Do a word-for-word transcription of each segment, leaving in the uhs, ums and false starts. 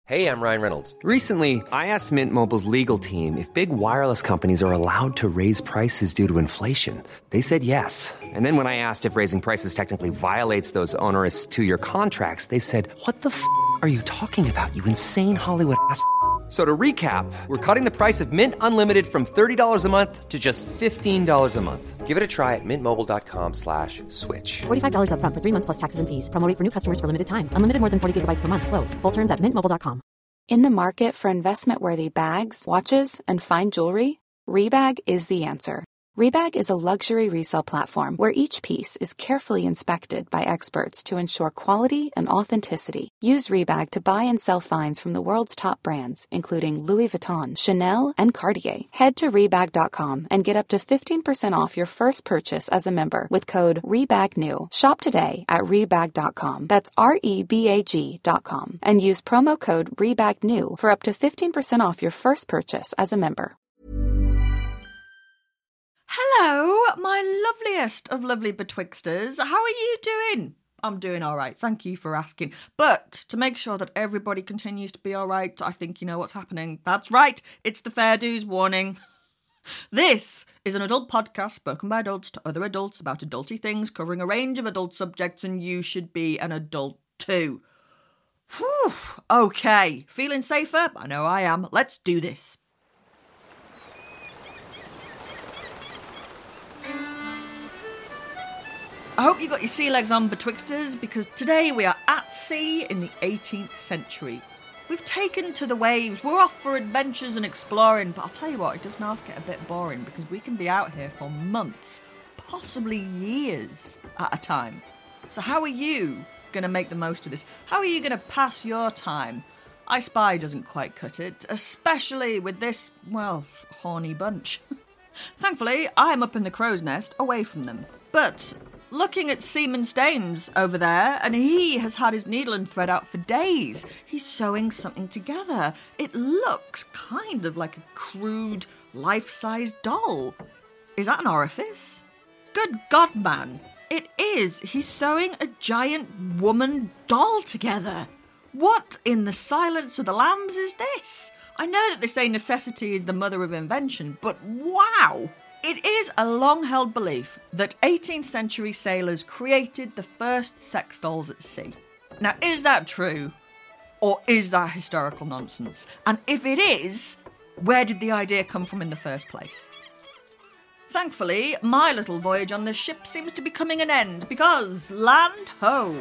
Hey, I'm Ryan Reynolds. Recently, I asked Mint Mobile's legal team if big wireless companies are allowed to raise prices due to inflation. They said yes. And then when I asked if raising prices technically violates those onerous two-year contracts, they said, what the f*** are you talking about, you insane Hollywood ass f- So to recap, we're cutting the price of Mint Unlimited from thirty dollars a month to just fifteen dollars a month. Give it a try at mintmobile.com slash switch. forty-five dollars up front for three months plus taxes and fees. Promo rate for new customers for limited time. Unlimited more than forty gigabytes per month. Slows full terms at mint mobile dot com. In the market for investment-worthy bags, watches, and fine jewelry, Rebag is the answer. Rebag is a luxury resale platform where each piece is carefully inspected by experts to ensure quality and authenticity. Use Rebag to buy and sell finds from the world's top brands, including Louis Vuitton, Chanel, and Cartier. Head to Rebag dot com and get up to fifteen percent off your first purchase as a member with code REBAGNEW. Shop today at Rebag dot com. That's R E B A G dot com. And use promo code REBAGNEW for up to fifteen percent off your first purchase as a member. Hello, my loveliest of lovely betwixters. How are you doing? I'm doing all right. Thank you for asking. But to make sure that everybody continues to be all right, I think you know what's happening. That's right. It's the Fair Dues warning. This is an adult podcast spoken by adults to other adults about adulty things, covering a range of adult subjects, and you should be an adult too. Whew. Okay, feeling safer? I know I am. Let's do this. I hope you got your sea legs on, betwixters, because today we are at sea in the eighteenth century. We've taken to the waves, we're off for adventures and exploring, but I'll tell you what, it does now get a bit boring because we can be out here for months, possibly years at a time. So how are you going to make the most of this? How are you going to pass your time? I Spy doesn't quite cut it, especially with this, well, horny bunch. Thankfully, I'm up in the crow's nest, away from them. But looking at Seaman Staines over there, and he has had his needle and thread out for days. He's sewing something together. It looks kind of like a crude, life-size doll. Is that an orifice? Good God, man. It is. He's sewing a giant woman doll together. What in the silence of the lambs is this? I know that they say necessity is the mother of invention, but wow! It is a long-held belief that eighteenth century sailors created the first sex dolls at sea. Now, is that true? Or is that historical nonsense? And if it is, where did the idea come from in the first place? Thankfully, my little voyage on this ship seems to be coming an end, because land ho!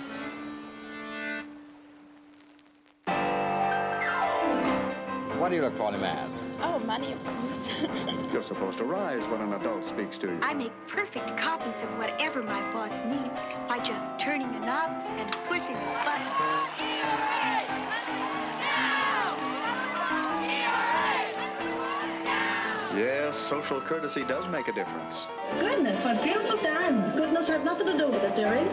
What do you look for in a man? Oh, money, of course. You're supposed to rise when an adult speaks to you. I make perfect copies of whatever my boss needs by just turning a knob and pushing a button. Yes, social courtesy does make a difference. Goodness, what beautiful times. Goodness has nothing to do with it, dearie.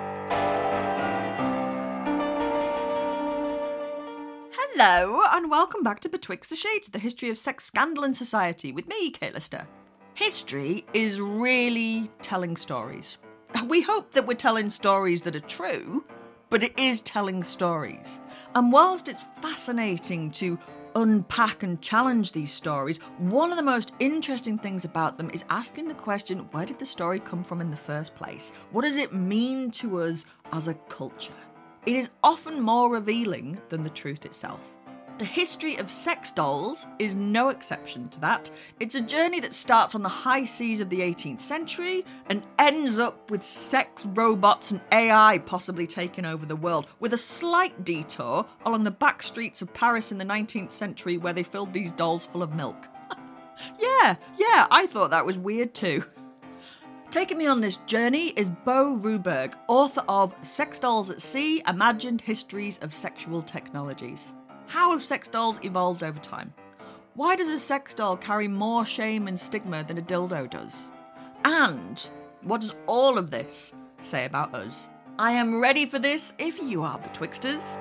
Hello, and welcome back to Betwixt the Shades, the history of sex, scandal and society, with me, Kate Lister. History is really telling stories. We hope that we're telling stories that are true, but it is telling stories. And whilst it's fascinating to unpack and challenge these stories, one of the most interesting things about them is asking the question, where did the story come from in the first place? What does it mean to us as a culture? It is often more revealing than the truth itself. The history of sex dolls is no exception to that. It's a journey that starts on the high seas of the eighteenth century and ends up with sex robots and A I possibly taking over the world, with a slight detour along the back streets of Paris in the nineteenth century where they filled these dolls full of milk. yeah, yeah, I thought that was weird too. Taking me on this journey is Bo Ruberg, author of Sex Dolls at Sea, Imagined Histories of Sexual Technologies. How have sex dolls evolved over time? Why does a sex doll carry more shame and stigma than a dildo does? And what does all of this say about us? I am ready for this if you are, betwixters.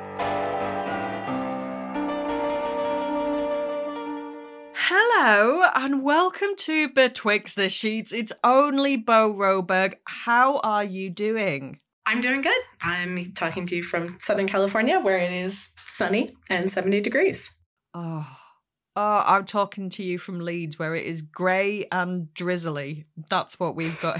Hello and welcome to Betwixt the Sheets. It's only Bo Ruberg. How are you doing? I'm doing good. I'm talking to you from Southern California, where it is sunny and seventy degrees. Oh, oh, I'm talking to you from Leeds, where it is grey and drizzly. That's what we've got.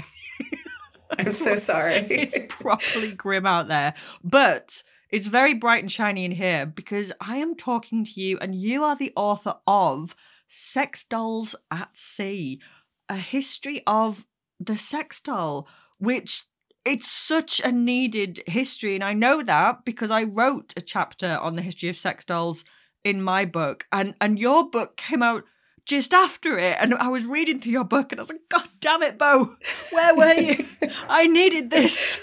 I'm so sorry. It's properly grim out there. But it's very bright and shiny in here because I am talking to you and you are the author of Sex Dolls at Sea, a history of the sex doll, which it's such a needed history. And I know that because I wrote a chapter on the history of sex dolls in my book. And, and your book came out just after it. And I was reading through your book and I was like, God damn it, Bo, where were you? I needed this.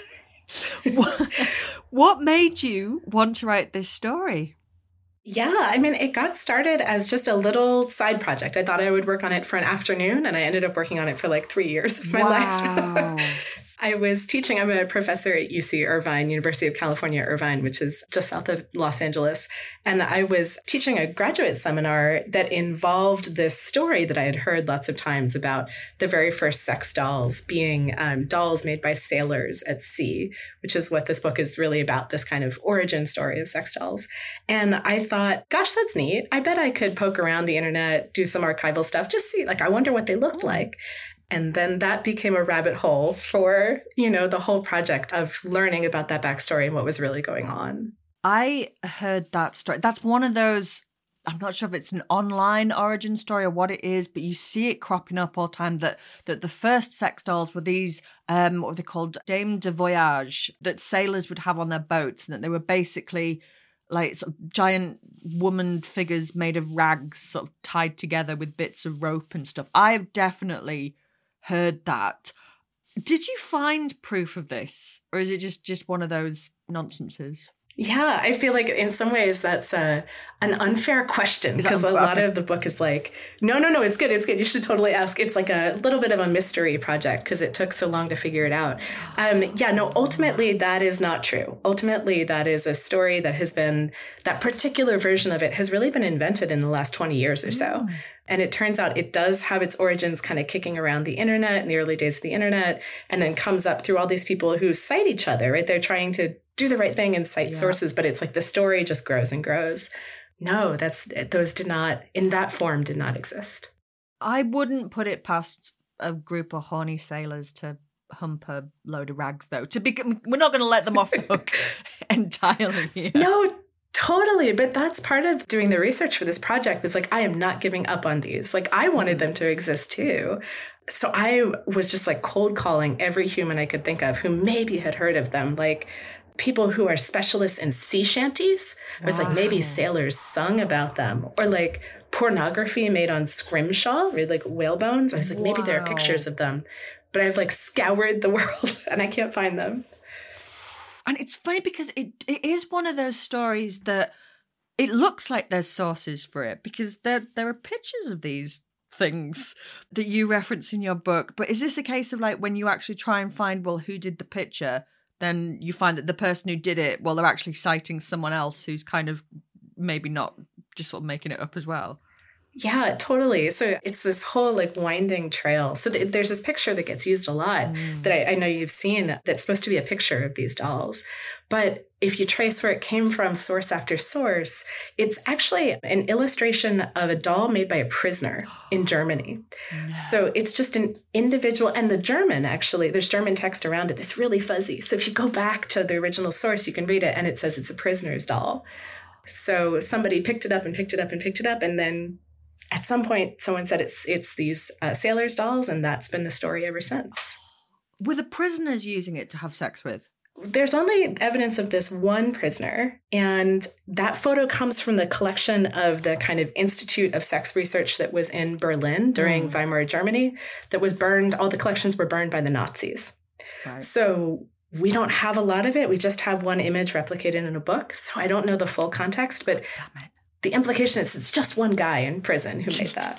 what, what made you want to write this story? Yeah, I mean, it got started as just a little side project. I thought I would work on it for an afternoon, and I ended up working on it for like three years of my wow. life. I was teaching. I'm a professor at U C Irvine, University of California, Irvine, which is just south of Los Angeles. And I was teaching a graduate seminar that involved this story that I had heard lots of times about the very first sex dolls being um, dolls made by sailors at sea, which is what this book is really about, this kind of origin story of sex dolls. And I thought, gosh, that's neat. I bet I could poke around the internet, do some archival stuff, just see, like, I wonder what they looked like. And then that became a rabbit hole for, you know, the whole project of learning about that backstory and what was really going on. I heard that story. That's one of those, I'm not sure if it's an online origin story or what it is, but you see it cropping up all the time that, that the first sex dolls were these, um, what were they called? Dames de voyage, that sailors would have on their boats, and that they were basically like sort of giant woman figures made of rags sort of tied together with bits of rope and stuff. I've definitely heard that. Did you find proof of this, or is it just just one of those nonsenses? Yeah, I feel like in some ways that's a, an unfair question, because a lot okay. of the book is like, no, no, no, it's good, it's good. You should totally ask. It's like a little bit of a mystery project because it took so long to figure it out. Um, yeah, no, ultimately that is not true. Ultimately, that is a story that has been, that particular version of it has really been invented in the last twenty years or so. Mm. And it turns out it does have its origins kind of kicking around the internet in the early days of the internet, and then comes up through all these people who cite each other, right? They're trying to do the right thing and cite yeah. sources, but it's like the story just grows and grows. No, that's those did not, in that form, did not exist. I wouldn't put it past a group of horny sailors to hump a load of rags, though. To be, we're not going to let them off the hook entirely here. No, totally. But that's part of doing the research for this project, was like, I am not giving up on these. Like, I wanted them to exist too. So I was just like cold calling every human I could think of who maybe had heard of them. Like people who are specialists in sea shanties. I was wow. like, maybe sailors sung about them, or like pornography made on scrimshaw, or like whale bones. I was like, wow. maybe there are pictures of them, but I've like scoured the world and I can't find them. And it's funny because it it is one of those stories that it looks like there's sources for it, because there there are pictures of these things that you reference in your book. But is this a case of like when you actually try and find, well, who did the picture, then you find that the person who did it, well, they're actually citing someone else who's kind of maybe not just sort of making it up as well? Yeah, totally. So it's this whole like winding trail. So th- there's this picture that gets used a lot mm. that I, I know you've seen, that's supposed to be a picture of these dolls. But if you trace where it came from, source after source, it's actually an illustration of a doll made by a prisoner in Germany. No. So it's just an individual, and the German, actually, there's German text around it that's really fuzzy. So if you go back to the original source, you can read it, and it says it's a prisoner's doll. So somebody picked it up and picked it up and picked it up, and then at some point, someone said it's it's these uh, sailors' dolls, and that's been the story ever since. Were the prisoners using it to have sex with? There's only evidence of this one prisoner, and that photo comes from the collection of the kind of Institute of Sex Research that was in Berlin during mm. Weimar Germany, that was burned. All the collections were burned by the Nazis. Right. So we don't have a lot of it. We just have one image replicated in a book. So I don't know the full context, but damn it. The implication is it's just one guy in prison who made that.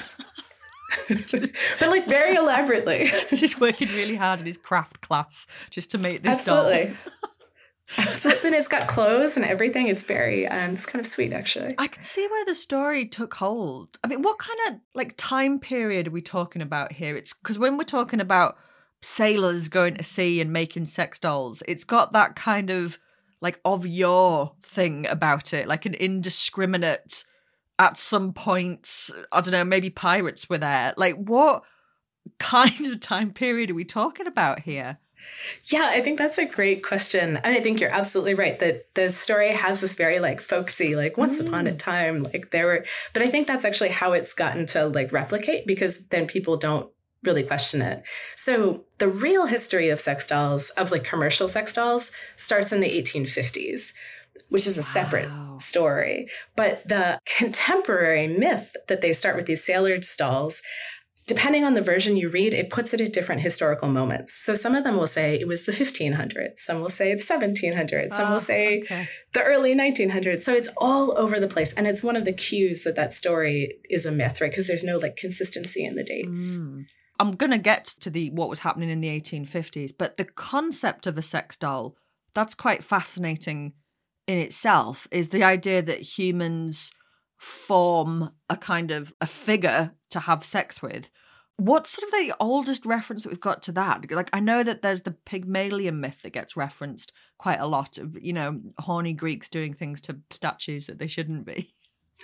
But like very elaborately. He's working really hard in his craft class just to make this Absolutely. doll. Absolutely. And it's got clothes and everything. It's very, um, it's kind of sweet, actually. I can see where the story took hold. I mean, what kind of like time period are we talking about here? It's because when we're talking about sailors going to sea and making sex dolls. It's got that kind of like of yore thing about it, like an indiscriminate, at some points, I don't know, maybe pirates were there. Like, what kind of time period are we talking about here? Yeah, I think that's a great question. And I think you're absolutely right that the story has this very like folksy, like once mm. upon a time, like there were, but I think that's actually how it's gotten to like replicate, because then people don't really question it. So the real history of sex dolls, of like commercial sex dolls, starts in the eighteen fifties, which is a separate wow. story. But the contemporary myth that they start with these sailors dolls, depending on the version you read, it puts it at different historical moments. So some of them will say it was the fifteen hundreds. Some will say the seventeen hundreds. Some oh, will say okay. the early nineteen hundreds. So it's all over the place. And it's one of the cues that that story is a myth, right? Because there's no like consistency in the dates. Mm. I'm going to get to the what was happening in the eighteen fifties, but the concept of a sex doll, that's quite fascinating in itself, is the idea that humans form a kind of a figure to have sex with. What's sort of the oldest reference that we've got to that? Like, I know that there's the Pygmalion myth that gets referenced quite a lot of, you know, horny Greeks doing things to statues that they shouldn't be.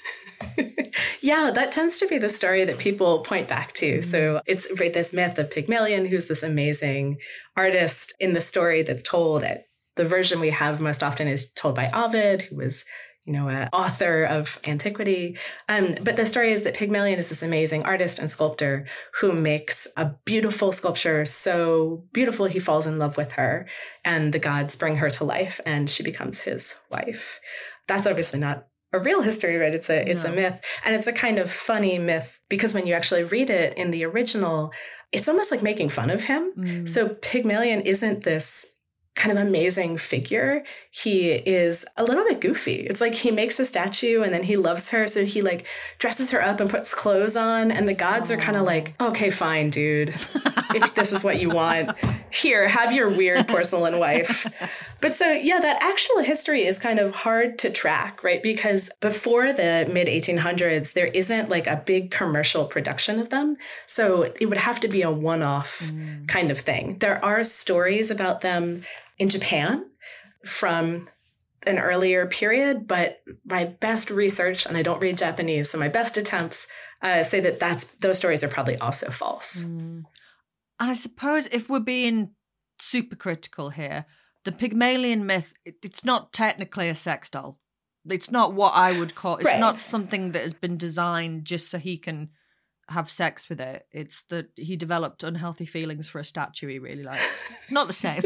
Yeah, that tends to be the story that people point back to. Mm-hmm. So it's right, this myth of Pygmalion, who's this amazing artist. In the story that's told, at the version we have most often is told by Ovid, who was, you know, an author of antiquity. Um, but the story is that Pygmalion is this amazing artist and sculptor who makes a beautiful sculpture so beautiful he falls in love with her, and the gods bring her to life and she becomes his wife. That's obviously not a real history, right? It's a it's no. a myth. And it's a kind of funny myth because when you actually read it in the original, it's almost like making fun of him. Mm. So Pygmalion isn't this kind of amazing figure. He is a little bit goofy. It's like he makes a statue and then he loves her. So he like dresses her up and puts clothes on. And the gods Aww. Are kind of like, okay, fine, dude. If this is what you want, here, have your weird porcelain wife. But so, yeah, that actual history is kind of hard to track, right? Because before the mid eighteen hundreds, there isn't like a big commercial production of them. So it would have to be a one-off mm. kind of thing. There are stories about them in Japan from an earlier period, but my best research, and I don't read Japanese, so my best attempts uh, say that that's those stories are probably also false. Mm. And I suppose if we're being super critical here, the Pygmalion myth, it's not technically a sex doll. It's not what I would call, it's right. not something that has been designed just so he can have sex with it. It's that he developed unhealthy feelings for a statue he really liked. Not the same.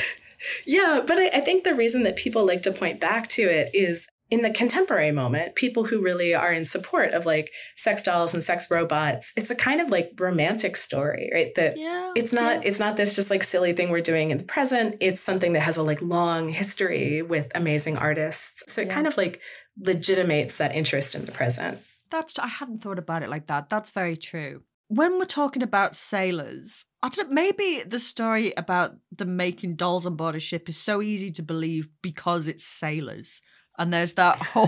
Yeah, but I, I think the reason that people like to point back to it is in the contemporary moment, people who really are in support of like sex dolls and sex robots, it's a kind of like romantic story, right? That yeah, it's not yeah. it's not this just like silly thing we're doing in the present. It's something that has a like long history with amazing artists. So it yeah. kind of like legitimates that interest in the present. That's I hadn't thought about it like that. That's very true. When we're talking about sailors, I don't, maybe the story about them making dolls on board a ship is so easy to believe because it's sailors. And there's that whole,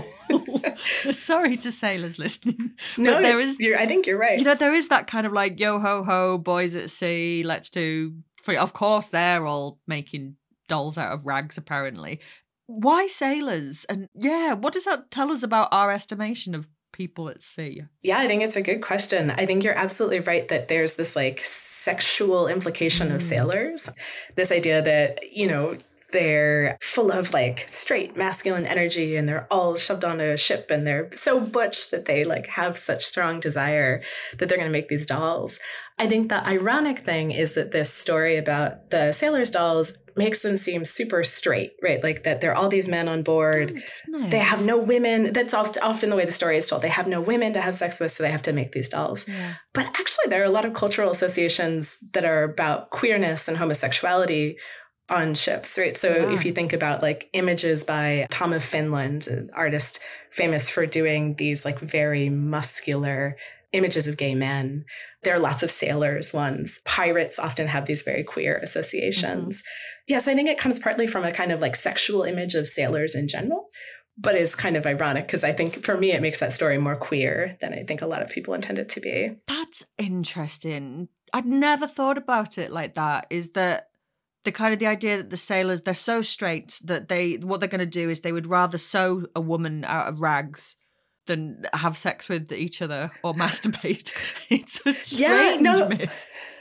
sorry to sailors listening. No, but there is, you're, I think you're right. You know, there is that kind of like, yo ho ho, boys at sea, let's do free. Of course, they're all making dolls out of rags, apparently. Why sailors? And yeah, what does that tell us about our estimation of people at sea? Yeah, I think it's a good question. I think you're absolutely right that there's this like sexual implication mm. of sailors. This idea that, you know, they're full of like straight masculine energy and they're all shoved onto a ship and they're so butch that they like have such strong desire that they're going to make these dolls. I think the ironic thing is that this story about the sailors' dolls makes them seem super straight, right? Like that they're all these men on board. They have no women. That's often the way the story is told. They have no women to have sex with, so they have to make these dolls. Yeah. But actually, there are a lot of cultural associations that are about queerness and homosexuality on ships, right? So yeah. if you think about like images by Tom of Finland, an artist famous for doing these like very muscular images of gay men, there are lots of sailors ones. Pirates often have these very queer associations. Mm-hmm. Yeah, so I think it comes partly from a kind of like sexual image of sailors in general, but it's kind of ironic because I think for me, it makes that story more queer than I think a lot of people intend it to be. That's interesting. I'd never thought about it like that, is that the kind of the idea that the sailors, they're so straight that they, what they're going to do is they would rather sew a woman out of rags than have sex with each other or masturbate. It's a strange yeah, no. myth.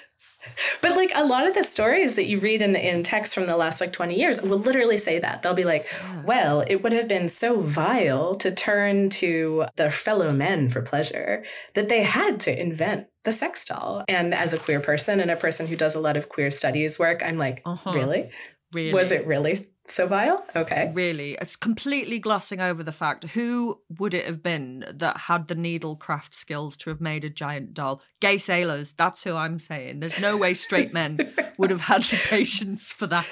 But like a lot of the stories that you read in in text from the last like twenty years will literally say that. They'll be like, well, it would have been so vile to turn to their fellow men for pleasure that they had to invent the sex doll. And as a queer person and a person who does a lot of queer studies work, I'm like, uh-huh. really? Really? Was it really so vile? Okay. Really. It's completely glossing over the fact, who would it have been that had the needlecraft skills to have made a giant doll? Gay sailors. That's who I'm saying. There's no way straight men would have had the patience for that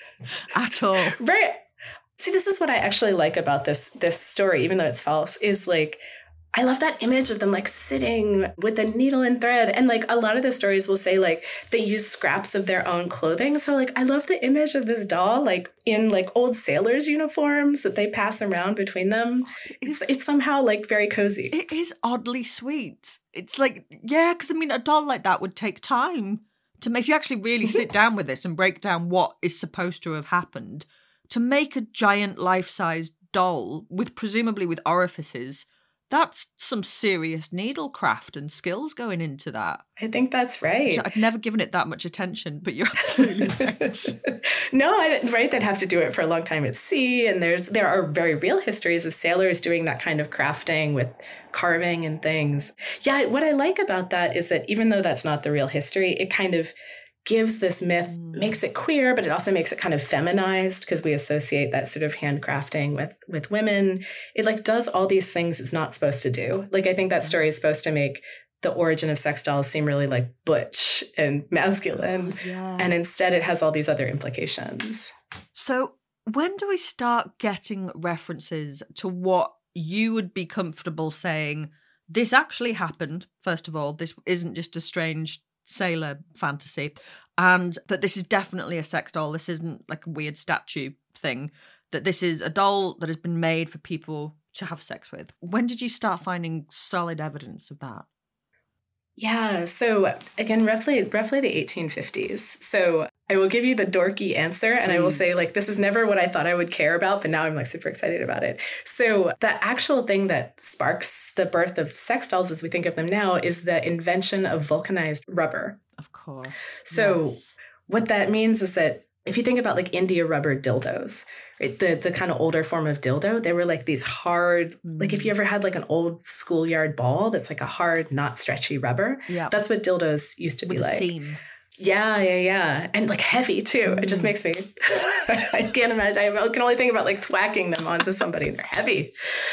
at all. Right. See, this is what I actually like about this, this story, even though it's false, is like, I love that image of them like sitting with a needle and thread. And like a lot of the stories will say like they use scraps of their own clothing. So like I love the image of this doll like in like old sailors' uniforms that they pass around between them. It's it's somehow like very cozy. It is oddly sweet. It's like, yeah, because I mean a doll like that would take time to make. If you actually really sit down with this and break down what is supposed to have happened, to make a giant life-size doll with presumably with orifices, that's some serious needlecraft and skills going into that. I think that's right. I've never given it that much attention, but you're absolutely right. No, I didn't, right? They'd have to do it for a long time at sea. And there's there are very real histories of sailors doing that kind of crafting with carving and things. Yeah, what I like about that is that even though that's not the real history, it kind of gives this myth, makes it queer, but it also makes it kind of feminized because we associate that sort of handcrafting with, with women. It like does all these things it's not supposed to do. Like I think that story is supposed to make the origin of sex dolls seem really like butch and masculine. Oh, yeah. And instead it has all these other implications. So when do we start getting references to what you would be comfortable saying, this actually happened, first of all, this isn't just a strange sailor fantasy, and that this is definitely a sex doll, this isn't like a weird statue thing, that this is a doll that has been made for people to have sex with? When did you start finding solid evidence of that? Yeah, so again, roughly roughly the eighteen fifties. So I will give you the dorky answer, and Please. I will say, like, this is never what I thought I would care about, but now I'm, like, super excited about it. So the actual thing that sparks the birth of sex dolls as we think of them now is the invention of vulcanized rubber. Of course. So yes. What that means is that if you think about, like, India rubber dildos, right, the, the kind of older form of dildo, they were, like, these hard, mm. like, if you ever had, like, an old schoolyard ball that's, like, a hard, not stretchy rubber, yeah. that's what dildos used to With be a like. seam. Yeah, yeah, yeah. And like heavy too. Mm. It just makes me, I can't imagine. I can only think about like thwacking them onto somebody. They're heavy.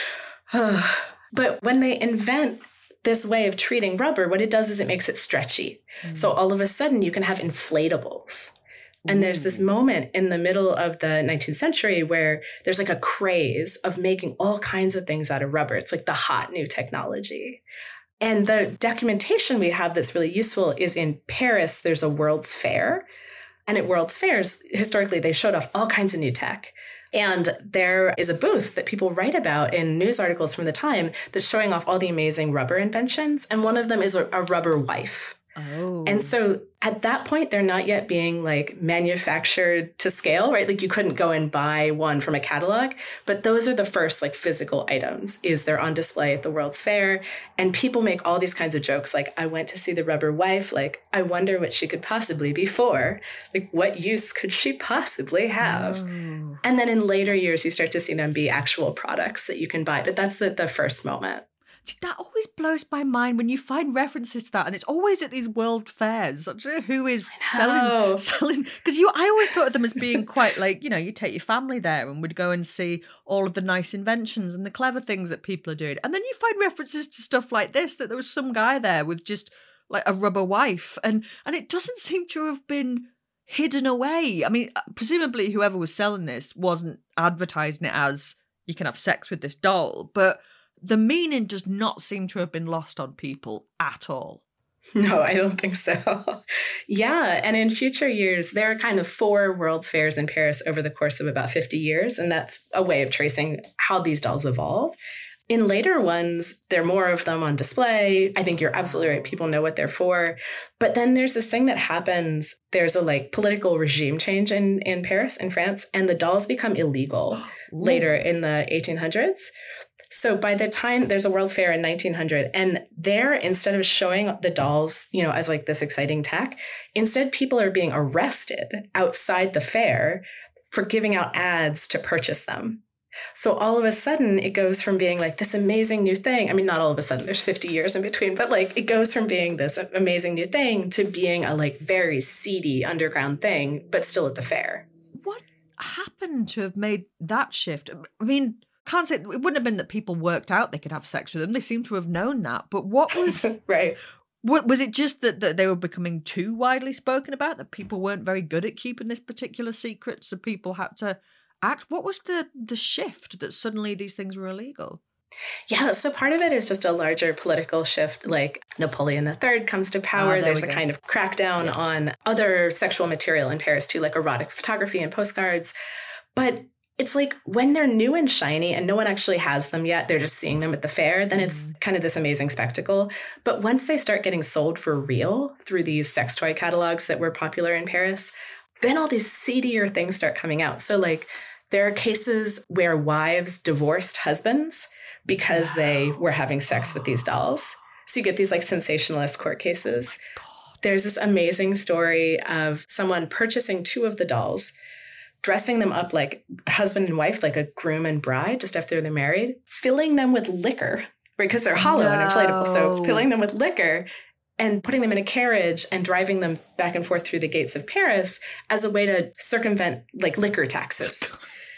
But when they invent this way of treating rubber, what it does is it makes it stretchy. Mm. So all of a sudden you can have inflatables. And there's this moment in the middle of the nineteenth century where there's like a craze of making all kinds of things out of rubber. It's like the hot new technology. And the documentation we have that's really useful is in Paris, there's a World's Fair. And at World's Fairs, historically, they showed off all kinds of new tech. And there is a booth that people write about in news articles from the time that's showing off all the amazing rubber inventions. And one of them is a, a rubber wife. Oh. And so at that point, they're not yet being like manufactured to scale, right? Like you couldn't go and buy one from a catalog, but those are the first like physical items. Is they're on display at the World's Fair, and people make all these kinds of jokes. Like, I went to see the rubber wife. Like, I wonder what she could possibly be for. Like, what use could she possibly have? Oh. And then in later years, you start to see them be actual products that you can buy. But that's the, the first moment. See, that always blows my mind when you find references to that, and it's always at these world fairs. I don't know who is selling, selling, because you. I always thought of them as being quite like, you know, you take your family there and would go and see all of the nice inventions and the clever things that people are doing, and then you find references to stuff like this, that there was some guy there with just like a rubber wife, and and it doesn't seem to have been hidden away. I mean, presumably whoever was selling this wasn't advertising it as you can have sex with this doll, but the meaning does not seem to have been lost on people at all. No, I don't think so. Yeah. And in future years, there are kind of four World's Fairs in Paris over the course of about fifty years. And that's a way of tracing how these dolls evolve. In later ones, there are more of them on display. I think you're absolutely right. People know what they're for. But then there's this thing that happens. There's a like political regime change in, in Paris, in France, and the dolls become illegal later in the eighteen hundreds. So by the time there's a World's Fair in nineteen hundred, and there, instead of showing the dolls, you know, as like this exciting tech, instead people are being arrested outside the fair for giving out ads to purchase them. So all of a sudden it goes from being like this amazing new thing. I mean, not all of a sudden, there's fifty years in between, but like it goes from being this amazing new thing to being a like very seedy underground thing, but still at the fair. What happened to have made that shift? I mean, can't say it wouldn't have been that people worked out they could have sex with them. They seem to have known that. But what was right? What, was it just that, that they were becoming too widely spoken about, that people weren't very good at keeping this particular secret, so people had to act? What was the the shift that suddenly these things were illegal? Yeah, so part of it is just a larger political shift. Like Napoleon the Third comes to power. Oh, There's a go. kind of crackdown yeah. on other sexual material in Paris too, like erotic photography and postcards. But it's like when they're new and shiny and no one actually has them yet, they're just seeing them at the fair, then it's kind of this amazing spectacle. But once they start getting sold for real through these sex toy catalogs that were popular in Paris, then all these seedier things start coming out. So like there are cases where wives divorced husbands because wow. they were having sex with these dolls. So you get these like sensationalist court cases. There's this amazing story of someone purchasing two of the dolls, dressing them up like husband and wife, like a groom and bride, just after they're married, filling them with liquor, right? Because they're hollow no. and inflatable. So filling them with liquor and putting them in a carriage and driving them back and forth through the gates of Paris as a way to circumvent like liquor taxes.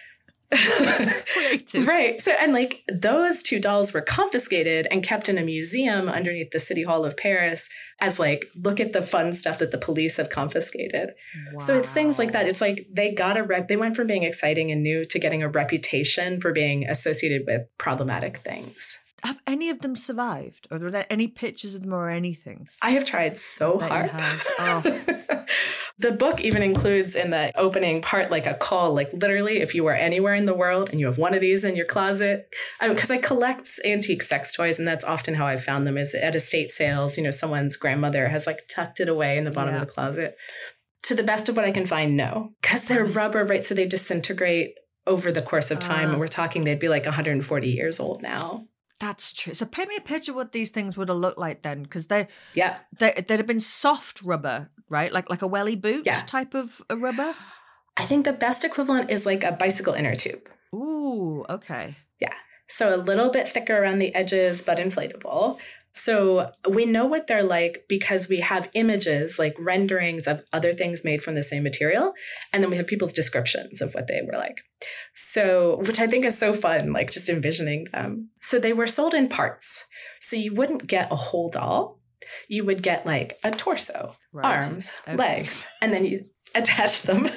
Creative. Right. So, and like those two dolls were confiscated and kept in a museum underneath the City Hall of Paris as like, look at the fun stuff that the police have confiscated. Wow. So it's things like that. It's like they got a rep. They went from being exciting and new to getting a reputation for being associated with problematic things. Have any of them survived? Or are there any pictures of them or anything? I have tried so hard. Oh. The book even includes in the opening part like a call, like literally if you are anywhere in the world and you have one of these in your closet. Because I, mean, I collect antique sex toys, and that's often how I've found them is at estate sales. You know, someone's grandmother has like tucked it away in the bottom yeah. of the closet. To the best of what I can find, no. Because they're rubber, right? So they disintegrate over the course of time. Uh, and we're talking they'd be like one hundred forty years old now. That's true. So paint me a picture of what these things would have looked like then, because they, yeah, they, they'd have been soft rubber, right? Like like a welly boot yeah. type of a rubber? I think the best equivalent is like a bicycle inner tube. Ooh, okay. Yeah. So a little bit thicker around the edges, but inflatable. So we know what they're like because we have images, like renderings of other things made from the same material. And then we have people's descriptions of what they were like. So, which I think is so fun, like just envisioning them. So they were sold in parts. So you wouldn't get a whole doll. You would get like a torso, right. arms, okay. legs, and then you attach them.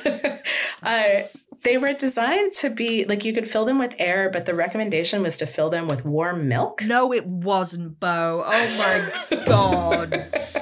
uh, they were designed to be like you could fill them with air, but the recommendation was to fill them with warm milk. No, it wasn't, Bo. Oh my God.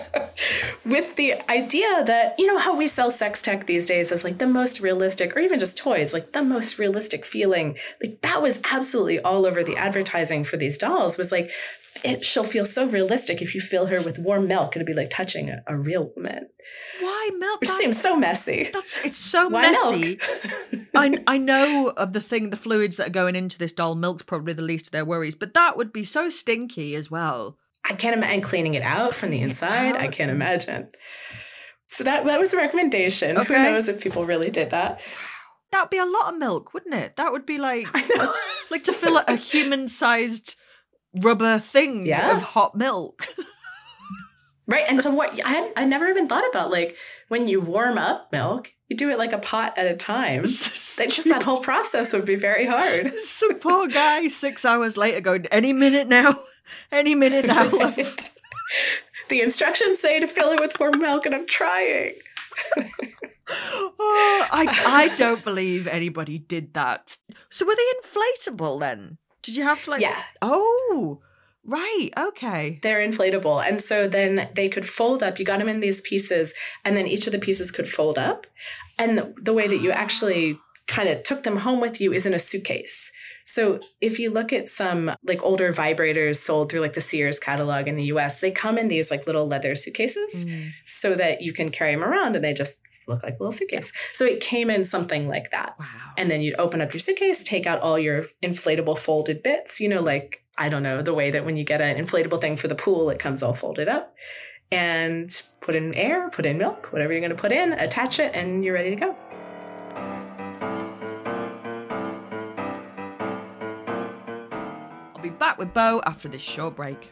With the idea that, you know, how we sell sex tech these days as like the most realistic, or even just toys, like the most realistic feeling. Like that was absolutely all over the advertising for these dolls was like, it, she'll feel so realistic if you fill her with warm milk. It'll be like touching a, a real woman. Why milk? Which that, seems so messy. That's, it's so Why messy. I, I know of the thing, the fluids that are going into this doll, milk's probably the least of their worries, but that would be so stinky as well. I can't imagine cleaning it out from the inside. I can't imagine. So that, that was a recommendation. Okay. Who knows if people really did that? That would be a lot of milk, wouldn't it? That would be like, like to fill a human-sized rubber thing yeah. of hot milk. Right. And so what I had, I never even thought about like when you warm up milk, you do it like a pot at a time. It's just that whole process would be very hard. Some poor guy six hours later going, any minute now, any minute now. Right. The instructions say to fill it with warm milk and I'm trying. oh, I, I don't believe anybody did that. So were they inflatable then? Did you have to like... Yeah. Oh, right. Okay. They're inflatable. And so then they could fold up. You got them in these pieces and then each of the pieces could fold up. And the, the way that you actually kind of took them home with you is in a suitcase. So if you look at some like older vibrators sold through like the Sears catalog in the U S, they come in these like little leather suitcases mm. so that you can carry them around and they just look like a little suitcase. So it came in something like that. Wow. And then you'd open up your suitcase, take out all your inflatable folded bits, you know, like, I don't know, the way that when you get an inflatable thing for the pool, it comes all folded up, and put in air, put in milk, whatever you're going to put in, attach it, and you're ready to go. I'll be back with Bo after this short break.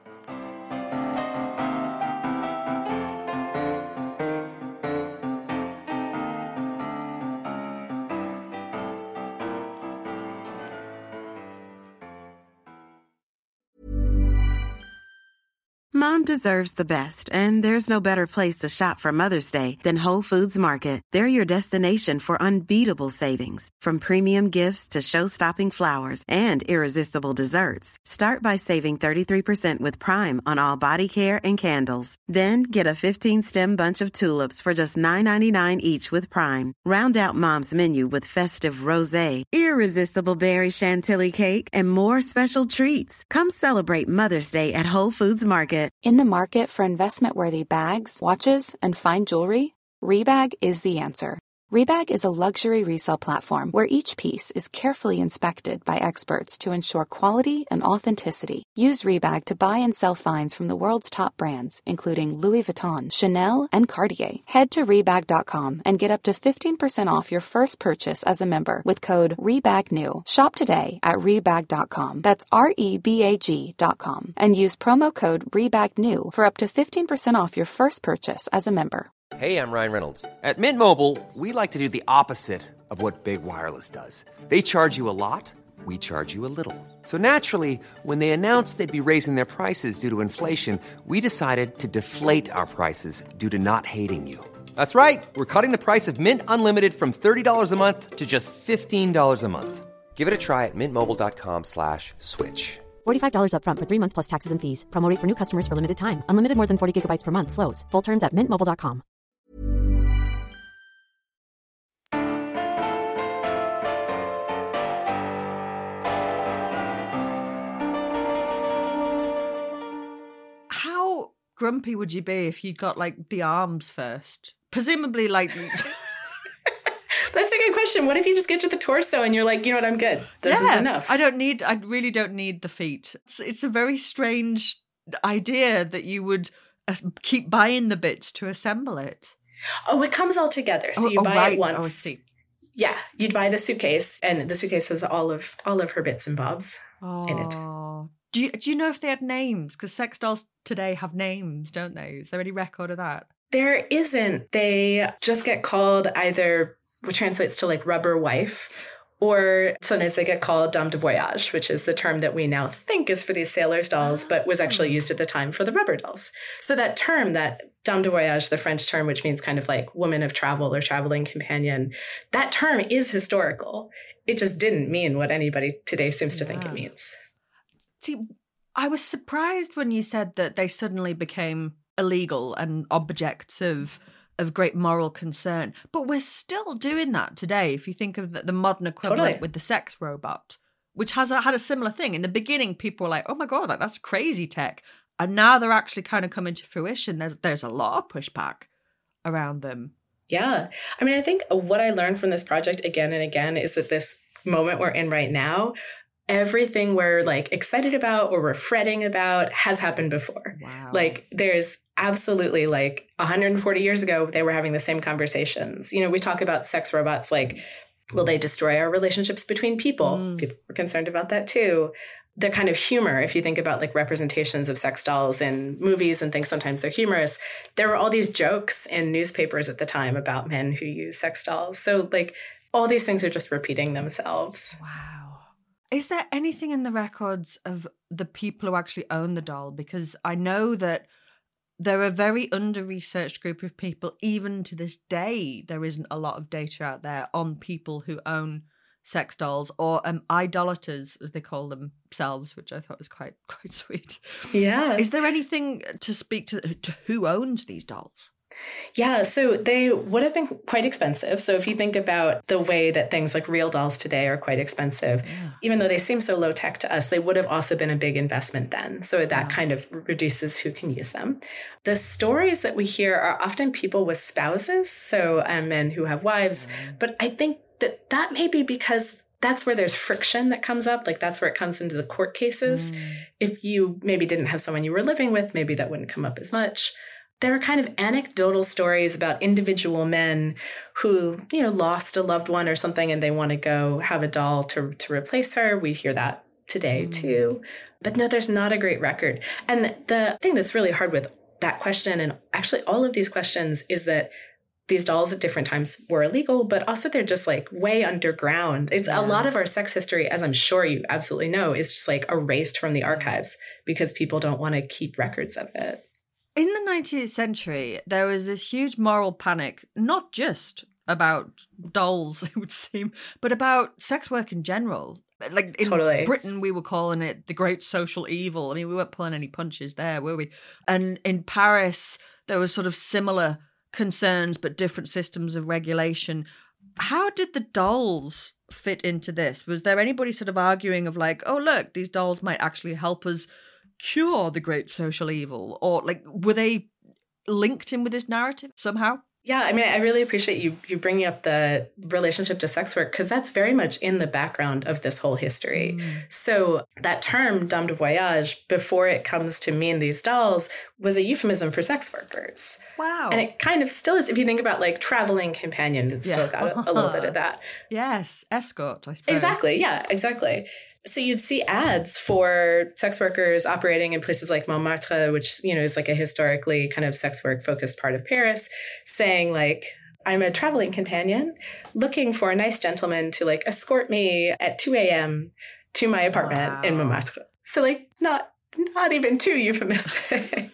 Mom deserves the best, and there's no better place to shop for Mother's Day than Whole Foods Market. They're your destination for unbeatable savings, from premium gifts to show-stopping flowers and irresistible desserts. Start by saving thirty-three percent with Prime on all body care and candles. Then get a fifteen-stem bunch of tulips for just nine ninety-nine each with Prime. Round out Mom's menu with festive rosé, irresistible berry chantilly cake, and more special treats. Come celebrate Mother's Day at Whole Foods Market. In the market for investment-worthy bags, watches, and fine jewelry, Rebag is the answer. Rebag is a luxury resale platform where each piece is carefully inspected by experts to ensure quality and authenticity. Use Rebag to buy and sell finds from the world's top brands, including Louis Vuitton, Chanel, and Cartier. Head to Rebag dot com and get up to fifteen percent off your first purchase as a member with code REBAGNEW. Shop today at Rebag dot com. That's R E B A G dot com. And use promo code REBAGNEW for up to fifteen percent off your first purchase as a member. Hey, I'm Ryan Reynolds. At Mint Mobile, we like to do the opposite of what Big Wireless does. They charge you a lot, we charge you a little. So naturally, when they announced they'd be raising their prices due to inflation, we decided to deflate our prices due to not hating you. That's right. We're cutting the price of Mint Unlimited from thirty dollars a month to just fifteen dollars a month. Give it a try at mintmobile.com slash switch. forty-five dollars up front for three months plus taxes and fees. Promo rate for new customers for limited time. Unlimited more than forty gigabytes per month. Slows full terms at mint mobile dot com. How grumpy would you be if you got like the arms first? Presumably, like. That's a good question. What if you just get to the torso and you're like, you know what, I'm good. This yeah, is enough. I don't need, I really don't need the feet. It's, it's a very strange idea that you would uh, keep buying the bits to assemble it. Oh, it comes all together. So oh, you oh, buy right. it once. Oh, I see. Yeah, you'd buy the suitcase, and the suitcase has all of all of her bits and bobs oh. in it. Do you, do you know if they had names? Because sex dolls today have names, don't they? Is there any record of that? There isn't. They just get called either, which translates to like rubber wife, or sometimes they get called dame de voyage, which is the term that we now think is for these sailors' dolls, but was actually used at the time for the rubber dolls. So that term, that dame de voyage, the French term, which means kind of like woman of travel or traveling companion, that term is historical. It just didn't mean what anybody today seems to yeah. think it means. See, I was surprised when you said that they suddenly became illegal and objects of of great moral concern. But we're still doing that today. If you think of the, the modern equivalent totally. with the sex robot, which has a, had a similar thing. In the beginning, people were like, oh my God, that, that's crazy tech. And now they're actually kind of coming to fruition. There's, there's a lot of pushback around them. Yeah. I mean, I think what I learned from this project again and again is that this moment we're in right now, everything we're like excited about or we're fretting about has happened before. Wow. Like there's absolutely like one hundred forty years ago, they were having the same conversations. You know, we talk about sex robots like, will they destroy our relationships between people? Mm. People were concerned about that too. The kind of humor, if you think about like representations of sex dolls in movies and things, sometimes they're humorous. There were all these jokes in newspapers at the time about men who use sex dolls. So like all these things are just repeating themselves. Wow. Is there anything in the records of the people who actually own the doll? Because I know that they're a very under-researched group of people. Even to this day, there isn't a lot of data out there on people who own sex dolls or um, idolaters, as they call themselves, which I thought was quite quite sweet. Yeah. Is there anything to speak to, to who owns these dolls? Yeah, so they would have been quite expensive. So if you think about the way that things like real dolls today are quite expensive, yeah. even though they seem so low tech to us, they would have also been a big investment then. So that yeah. kind of reduces who can use them. The stories that we hear are often people with spouses, so um, men who have wives. Mm. But I think that that may be because that's where there's friction that comes up. Like that's where it comes into the court cases. Mm. If you maybe didn't have someone you were living with, maybe that wouldn't come up as much. There are kind of anecdotal stories about individual men who, you know, lost a loved one or something and they want to go have a doll to, to replace her. We hear that today, mm. too. But no, there's not a great record. And the thing that's really hard with that question, and actually all of these questions, is that these dolls at different times were illegal, but also they're just like way underground. It's yeah. a lot of our sex history, as I'm sure you absolutely know, is just like erased from the archives because people don't want to keep records of it. In the nineteenth century, there was this huge moral panic, not just about dolls, it would seem, but about sex work in general. Like in totally. Britain, we were calling it the great social evil. I mean, we weren't pulling any punches there, were we? And in Paris, there was sort of similar concerns, but different systems of regulation. How did the dolls fit into this? Was there anybody sort of arguing of like, oh, look, these dolls might actually help us cure the great social evil? Or like, were they linked in with this narrative somehow? Yeah, I mean, I really appreciate you you bringing up the relationship to sex work, because that's very much in the background of this whole history. Mm. So that term, dame de voyage, before it comes to mean these dolls, was a euphemism for sex workers. Wow. And it kind of still is, if you think about like traveling companion, it's yeah. still got a, a little bit of that. Yes, escort, I suppose. Exactly, yeah, exactly. So you'd see ads for sex workers operating in places like Montmartre, which, you know, is like a historically kind of sex work focused part of Paris, saying like, I'm a traveling companion looking for a nice gentleman to like escort me at two a.m. to my apartment wow. in Montmartre. So like not not even too euphemistic.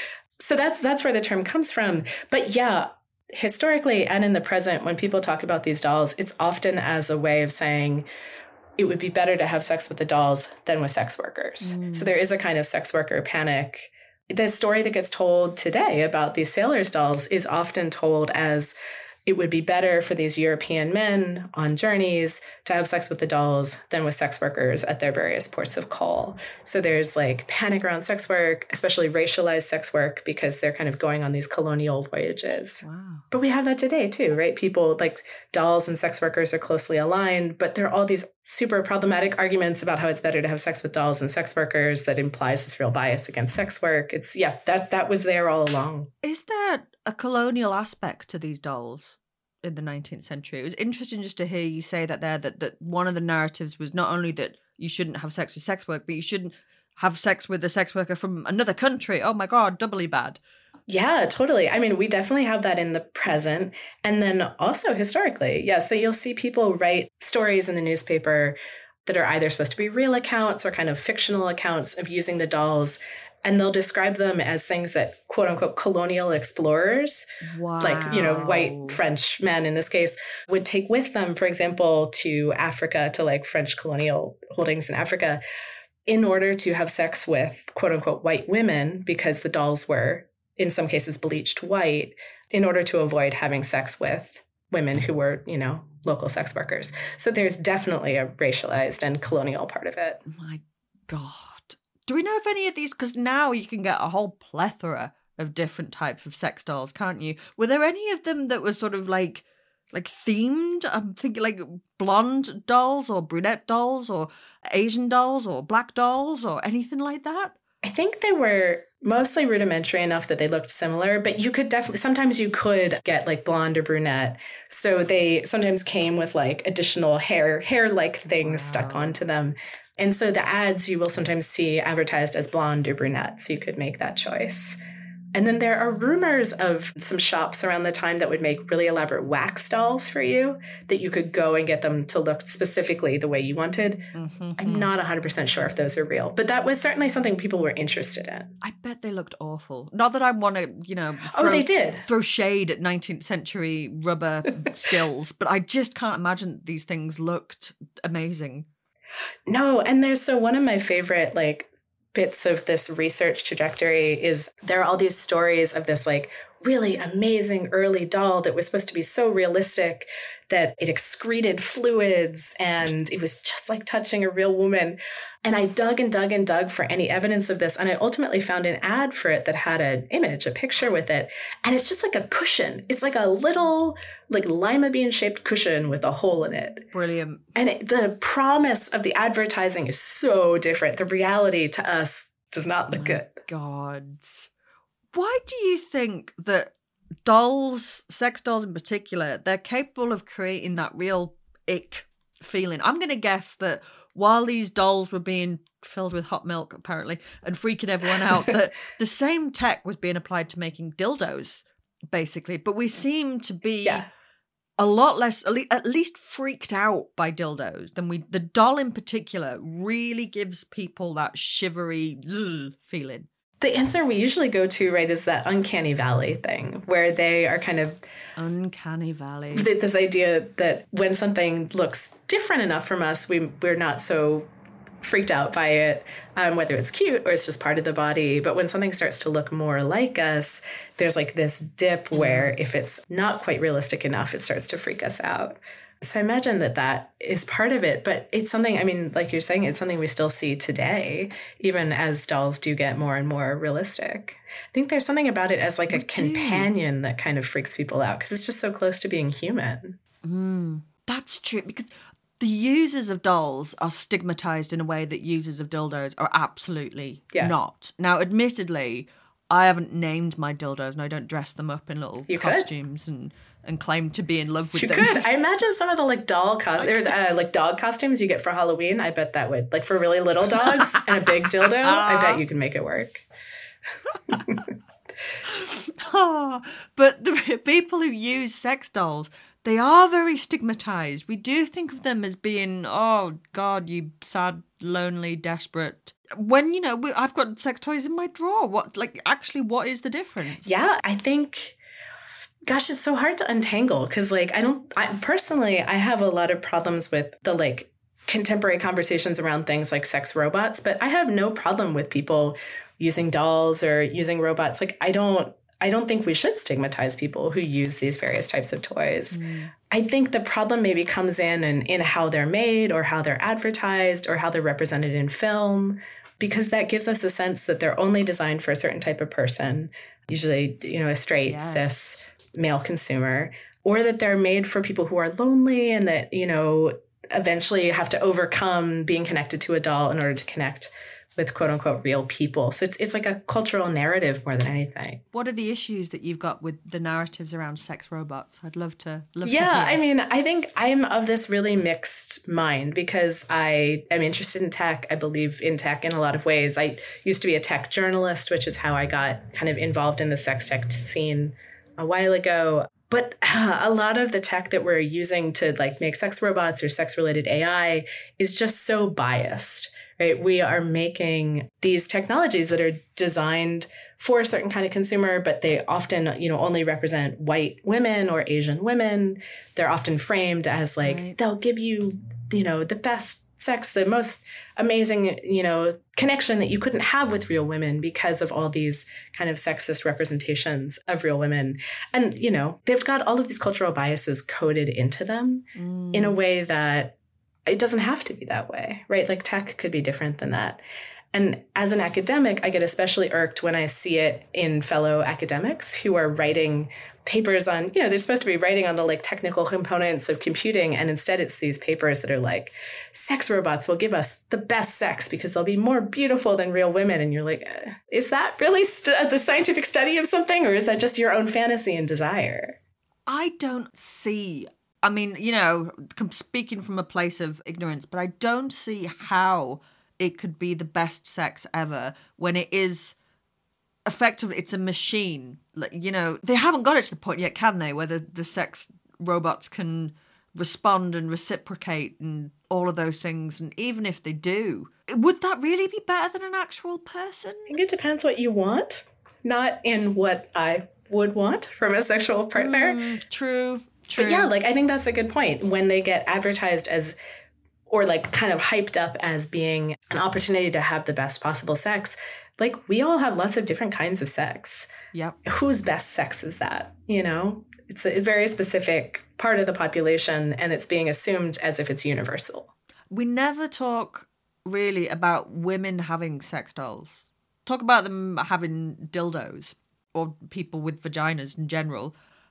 So that's that's where the term comes from. But yeah, historically and in the present, when people talk about these dolls, it's often as a way of saying, it would be better to have sex with the dolls than with sex workers. Mm. So there is a kind of sex worker panic. The story that gets told today about these sailors' dolls is often told as it would be better for these European men on journeys to have sex with the dolls than with sex workers at their various ports of call. So there's like panic around sex work, especially racialized sex work, because they're kind of going on these colonial voyages. Wow. But we have that today too, right? People like dolls and sex workers are closely aligned, but there are all these super problematic arguments about how it's better to have sex with dolls and sex workers that implies this real bias against sex work. It's, yeah, that, that was there all along. Is there a colonial aspect to these dolls in the nineteenth century? It was interesting just to hear you say that there, that, that one of the narratives was not only that you shouldn't have sex with sex work, but you shouldn't have sex with a sex worker from another country. Oh my God, doubly bad. Yeah, totally. I mean, we definitely have that in the present. And then also historically. Yeah. So you'll see people write stories in the newspaper that are either supposed to be real accounts or kind of fictional accounts of using the dolls. And they'll describe them as things that, quote unquote, colonial explorers, wow. like, you know, white French men in this case, would take with them, for example, to Africa, to like French colonial holdings in Africa, in order to have sex with, quote unquote, white women, because the dolls were, in some cases, bleached white, in order to avoid having sex with women who were, you know, local sex workers. So there's definitely a racialized and colonial part of it. My God. Do we know if any of these, because now you can get a whole plethora of different types of sex dolls, can't you? Were there any of them that were sort of like, like themed? I'm thinking like blonde dolls or brunette dolls or Asian dolls or black dolls or anything like that? I think they were mostly rudimentary enough that they looked similar, but you could definitely, sometimes you could get like blonde or brunette. So they sometimes came with like additional hair, hair-like things wow. stuck onto them. And so the ads you will sometimes see advertised as blonde or brunette, so you could make that choice. And then there are rumors of some shops around the time that would make really elaborate wax dolls for you, that you could go and get them to look specifically the way you wanted. Mm-hmm. I'm not one hundred percent sure if those are real, but that was certainly something people were interested in. I bet they looked awful. Not that I want to, you know, throw, oh, they did. throw shade at nineteenth century rubber skills, but I just can't imagine these things looked amazing. No, and there's so one of my favorite like bits of this research trajectory is there are all these stories of this like really amazing early doll that was supposed to be so realistic that it excreted fluids and it was just like touching a real woman. And I dug and dug and dug for any evidence of this. And I ultimately found an ad for it that had an image, a picture with it. And it's just like a cushion. It's like a little like lima bean shaped cushion with a hole in it. Brilliant. And it, the promise of the advertising is so different. The reality to us does not look oh good. God. Why do you think that dolls, sex dolls in particular, they're capable of creating that real ick feeling? I'm going to guess that while these dolls were being filled with hot milk, apparently, and freaking everyone out, that the same tech was being applied to making dildos, basically. But we seem to be yeah. a lot less, at least freaked out by dildos than we. The doll in particular really gives people that shivery ugh, feeling. The answer we usually go to, right, is that uncanny valley thing, where they are kind of... Uncanny valley. This idea that when something looks different enough from us, we, we're not so freaked out by it, um, whether it's cute or it's just part of the body. But when something starts to look more like us, there's like this dip where if it's not quite realistic enough, it starts to freak us out. So I imagine that that is part of it, but it's something, I mean, like you're saying, it's something we still see today, even as dolls do get more and more realistic. I think there's something about it as like a companion that kind of freaks people out because it's just so close to being human. Mm, that's true, because the users of dolls are stigmatized in a way that users of dildos are absolutely yeah. not. Now, admittedly, I haven't named my dildos and I don't dress them up in little you costumes and... and claim to be in love with you them. You could. I imagine some of the like doll co- or uh, like dog costumes you get for Halloween. I bet that would, like for really little dogs and a big dildo, I bet you can make it work. oh, but the people who use sex dolls, they are very stigmatized. We do think of them as being, oh God, you sad, lonely, desperate. When, you know, we, I've got sex toys in my drawer. What, like, actually, what is the difference? Yeah, I think... Gosh, it's so hard to untangle because, like, I don't, I personally, I have a lot of problems with the, like, contemporary conversations around things like sex robots, but I have no problem with people using dolls or using robots. Like, I don't, I don't think we should stigmatize people who use these various types of toys. Mm. I think the problem maybe comes in, in in how they're made or how they're advertised or how they're represented in film, because that gives us a sense that they're only designed for a certain type of person, usually, you know, a straight, yes. cis, male consumer, or that they're made for people who are lonely and that, you know, eventually have to overcome being connected to a doll in order to connect with quote unquote real people. So it's it's like a cultural narrative more than anything. What are the issues that you've got with the narratives around sex robots? I'd love to love Yeah, to hear. I mean, I think I'm of this really mixed mind because I am interested in tech. I believe in tech in a lot of ways. I used to be a tech journalist, which is how I got kind of involved in the sex tech scene a while ago. But uh, a lot of the tech that we're using to like make sex robots or sex related A I is just so biased, right? We are making these technologies that are designed for a certain kind of consumer, but they often, you know, only represent white women or Asian women. They're often framed as like, right. they'll give you, you know, the best sex, the most amazing, you know, connection that you couldn't have with real women because of all these kind of sexist representations of real women. And, you know, they've got all of these cultural biases coded into them mm. in a way that it doesn't have to be that way, right? Like tech could be different than that. And as an academic, I get especially irked when I see it in fellow academics who are writing papers on, you know, they're supposed to be writing on the like technical components of computing. And instead it's these papers that are like, sex robots will give us the best sex because they'll be more beautiful than real women. And you're like, eh, is that really st- the scientific study of something? Or is that just your own fantasy and desire? I don't see, I mean, you know, speaking from a place of ignorance, but I don't see how it could be the best sex ever when it is effectively, it's a machine. You know, they haven't got it to the point yet, can they, where the, the sex robots can respond and reciprocate and all of those things. And even if they do, would that really be better than an actual person? I think it depends what you want, not in what I would want from a sexual partner. Mm, true, true. But yeah, like, I think that's a good point. When they get advertised as, or like kind of hyped up as being an opportunity to have the best possible sex, like, we all have lots of different kinds of sex. Yep. Whose best sex is that? You know, it's a, a very specific part of the population, and it's being assumed as if it's universal. We never talk really about women having sex dolls. Talk about them having dildos or people with vaginas in general.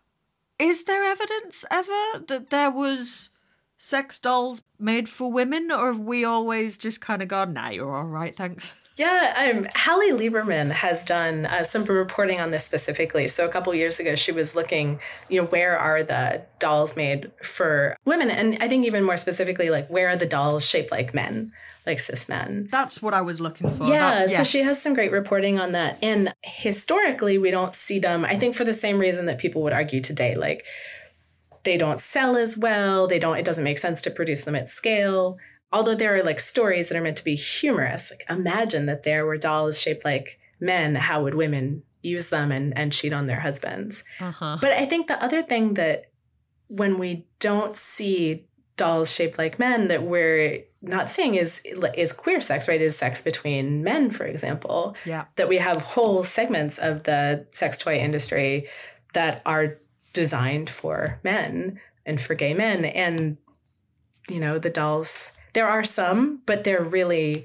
Is there evidence ever that there was sex dolls made for women, or have we always just kind of gone, nah, you're all right, thanks? Yeah, um, Hallie Lieberman has done uh, some reporting on this specifically. So a couple of years ago, she was looking, you know, where are the dolls made for women? And I think even more specifically, like, where are the dolls shaped like men, like cis men? That's what I was looking for. Yeah, that, yes. So she has some great reporting on that. And historically, we don't see them, I think, for the same reason that people would argue today, like, they don't sell as well. They don't, it doesn't make sense to produce them at scale. Although there are like stories that are meant to be humorous. Like, imagine that there were dolls shaped like men. How would women use them and, and cheat on their husbands? Uh-huh. But I think the other thing that when we don't see dolls shaped like men that we're not seeing is is queer sex, right? Is sex between men, for example. Yeah. That we have whole segments of the sex toy industry that are designed for men and for gay men. And, you know, the dolls, there are some, but they're really,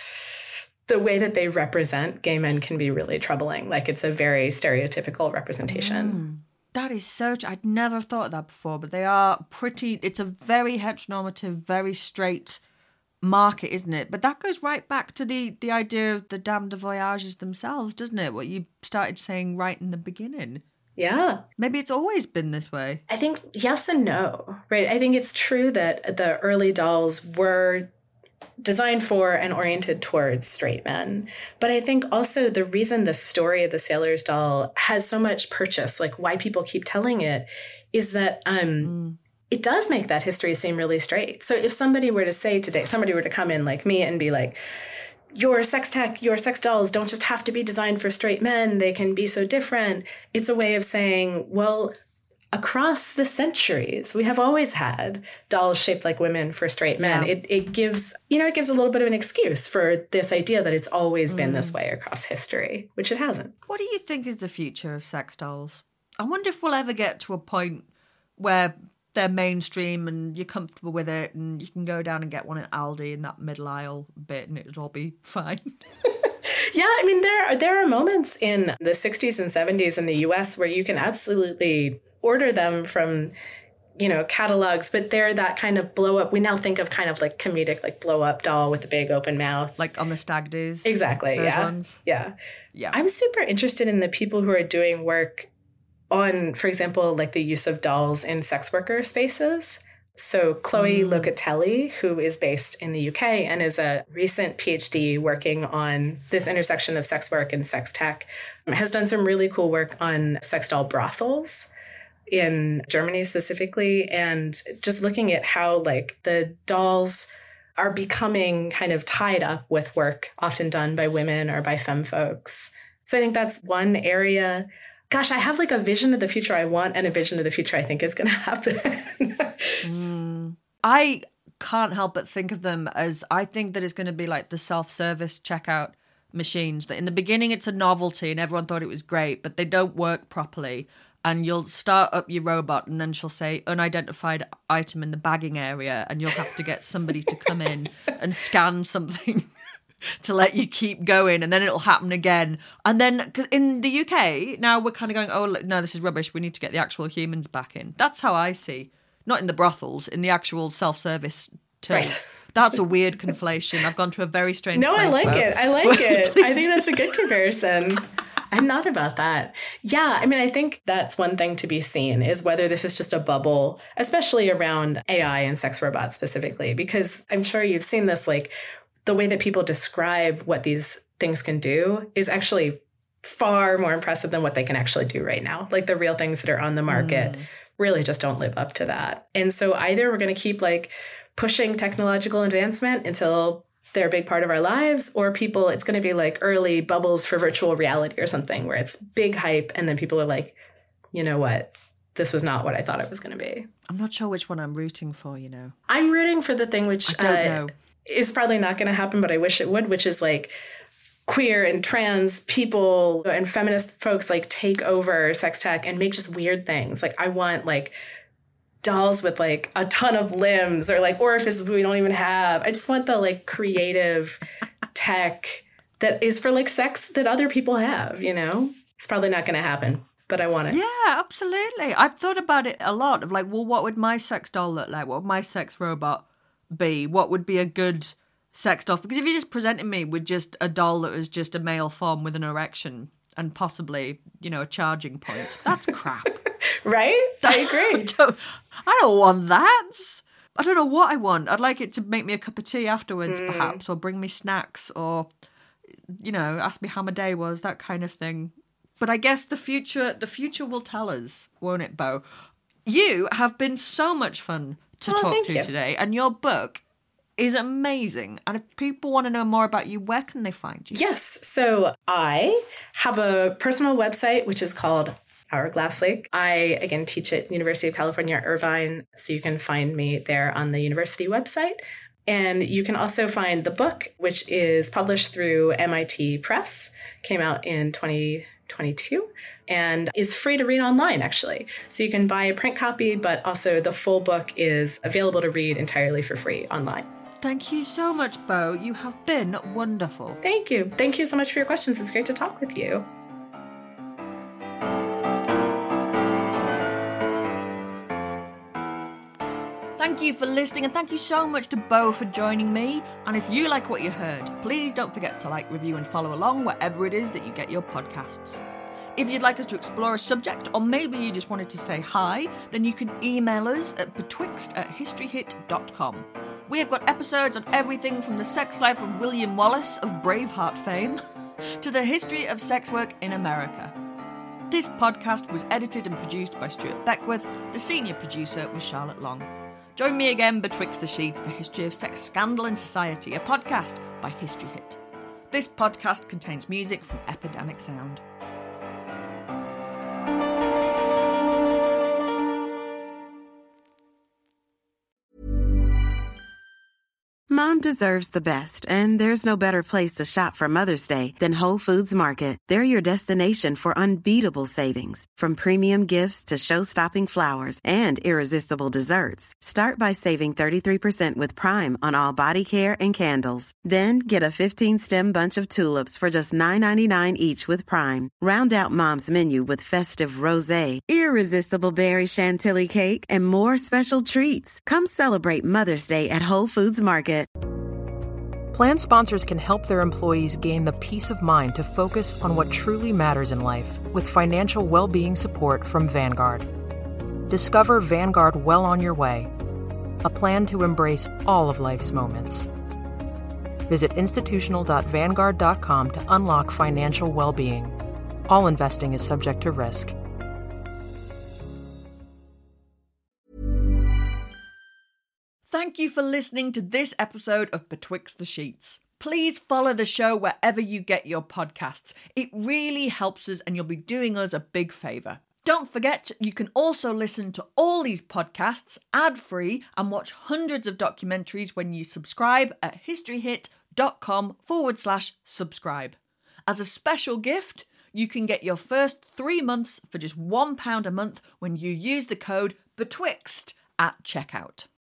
the way that they represent gay men can be really troubling. Like, it's a very stereotypical representation. Mm, that is so, I'd never thought of that before, but they are pretty, it's a very heteronormative, very straight market, isn't it? But that goes right back to the, the idea of the Dame de Voyages themselves, doesn't it? What you started saying right in the beginning. Yeah. Maybe it's always been this way. I think yes and no, right? I think it's true that the early dolls were designed for and oriented towards straight men. But I think also the reason the story of the Sailor's doll has so much purchase, like why people keep telling it, is that um, mm. it does make that history seem really straight. So if somebody were to say today, somebody were to come in like me and be like, your sex tech, your sex dolls don't just have to be designed for straight men. They can be so different. It's a way of saying, well, across the centuries, we have always had dolls shaped like women for straight men. Yeah. It it gives, you know, it gives a little bit of an excuse for this idea that it's always mm. been this way across history, which it hasn't. What do you think is the future of sex dolls? I wonder if we'll ever get to a point where they're mainstream and you're comfortable with it and you can go down and get one at Aldi in that middle aisle bit and it'll all be fine. Yeah, I mean, there are, there are moments in the sixties and seventies in the U S where you can absolutely order them from, you know, catalogs, but they're that kind of blow up. We now think of kind of like comedic, like blow up doll with a big open mouth. Like on the stag do's. Exactly, those yeah. Ones. Yeah. Yeah. I'm super interested in the people who are doing work on, for example, like the use of dolls in sex worker spaces. So Chloe mm. Locatelli, who is based in the U K and is a recent PhD working on this intersection of sex work and sex tech, has done some really cool work on sex doll brothels in Germany specifically, and just looking at how like the dolls are becoming kind of tied up with work often done by women or by femme folks. So I think that's one area. Gosh, I have like a vision of the future I want and a vision of the future I think is going to happen. mm. I can't help but think of them as, I think that it's going to be like the self-service checkout machines, that in the beginning it's a novelty and everyone thought it was great, but they don't work properly. And you'll start up your robot and then she'll say unidentified item in the bagging area and you'll have to get somebody to come in and scan something to let you keep going, and then it'll happen again. And then, cause in the U K, now we're kind of going, oh, no, this is rubbish. We need to get the actual humans back in. That's how I see. Not in the brothels, in the actual self-service till. Right. That's a weird conflation. I've gone to a very strange No, place, I like but, it. I like it. I think that's a good comparison. I'm not about that. Yeah, I mean, I think that's one thing to be seen is whether this is just a bubble, especially around A I and sex robots specifically, because I'm sure you've seen this, like, the way that people describe what these things can do is actually far more impressive than what they can actually do right now. Like the real things that are on the market mm. really just don't live up to that. And so either we're going to keep like pushing technological advancement until they're a big part of our lives, or people, it's going to be like early bubbles for virtual reality or something where it's big hype and then people are like, you know what? This was not what I thought it was going to be. I'm not sure which one I'm rooting for, you know. I'm rooting for the thing which I don't uh, know. is probably not going to happen, but I wish it would, which is like queer and trans people and feminist folks like take over sex tech and make just weird things. Like I want like dolls with like a ton of limbs or like orifices we don't even have. I just want the like creative tech that is for like sex that other people have, you know? It's probably not going to happen, but I want it. Yeah, absolutely. I've thought about it a lot of like, well, what would my sex doll look like? What would my sex robot be? What would be a good sex doll? Because if you just presented me with just a doll that was just a male form with an erection and possibly, you know, a charging point, that's crap. Right? I agree. I, don't, I don't want that. I don't know what I want. I'd like it to make me a cup of tea afterwards, mm. perhaps, or bring me snacks, or, you know, ask me how my day was, that kind of thing. But I guess the future, the future will tell us, won't it, Bo? You have been so much fun to oh, talk to you. today, and your book is amazing. And if people want to know more about you, where can they find you? Yes. So I have a personal website, which is called Hourglass Lake. I, again, teach at University of California, Irvine. So you can find me there on the university website. And you can also find the book, which is published through M I T Press, came out in twenty twenty-two, and is free to read online, actually. So you can buy a print copy, but also the full book is available to read entirely for free online. Thank you so much, Bo. You have been wonderful. Thank you. Thank you so much for your questions. It's great to talk with you. Thank you for listening, and thank you so much to Bo for joining me. And if you like what you heard, please don't forget to like, review, and follow along wherever it is that you get your podcasts. If you'd like us to explore a subject, or maybe you just wanted to say hi, then you can email us at betwixt at historyhit dot com. We have got episodes on everything from the sex life of William Wallace of Braveheart fame to the history of sex work in America. This podcast was edited and produced by Stuart Beckwith. The senior producer was Charlotte Long. Join me again betwixt the sheets, the history of sex scandal in society, a podcast by History Hit. This podcast contains music from Epidemic Sound. Mom deserves the best, and there's no better place to shop for Mother's Day than Whole Foods Market. They're your destination for unbeatable savings, from premium gifts to show-stopping flowers and irresistible desserts. Start by saving thirty-three percent with Prime on all body care and candles. Then get a fifteen-stem bunch of tulips for just nine ninety-nine each with Prime. Round out Mom's menu with festive rosé, irresistible berry chantilly cake, and more special treats. Come celebrate Mother's Day at Whole Foods Market. Plan sponsors can help their employees gain the peace of mind to focus on what truly matters in life with financial well-being support from Vanguard. Discover Vanguard Well on Your Way, a plan to embrace all of life's moments. Visit institutional dot vanguard dot com to unlock financial well-being. All investing is subject to risk. Thank you for listening to this episode of Betwixt the Sheets. Please follow the show wherever you get your podcasts. It really helps us, and you'll be doing us a big favour. Don't forget, you can also listen to all these podcasts ad-free and watch hundreds of documentaries when you subscribe at historyhit.com forward slash subscribe. As a special gift, you can get your first three months for just one pound a month when you use the code BETWIXT at checkout.